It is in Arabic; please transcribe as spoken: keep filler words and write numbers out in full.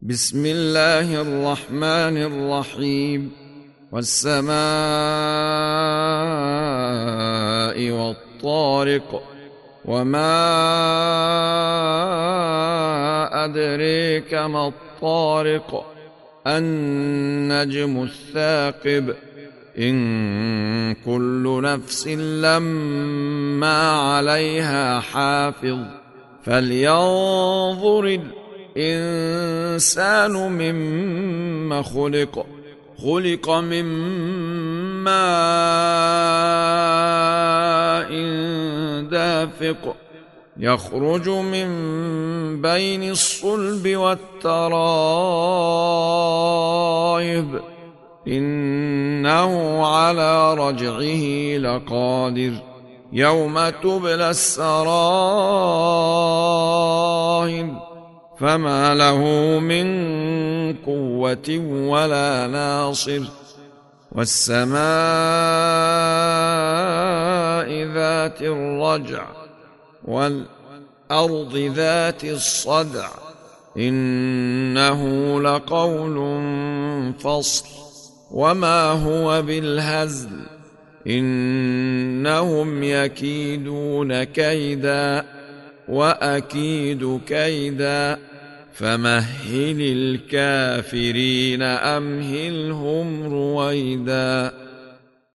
بسم الله الرحمن الرحيم. والسماء والطارق وما أدريك ما الطارق النجم الثاقب إن كل نفس لما عليها حافظ فلينظر الإنسان مما خلق خلق من ماء دافق يخرج من بين الصلب والترائب إنه على رجعه لقادر يوم تبلى السرائر فما له من قوة ولا ناصر. والسماء ذات الرجع والأرض ذات الصدع إنه لقول فصل وما هو بالهزل إنهم يكيدون كيدا وأكيد كيدا فمهل الكافرين أمهلهم رويدا.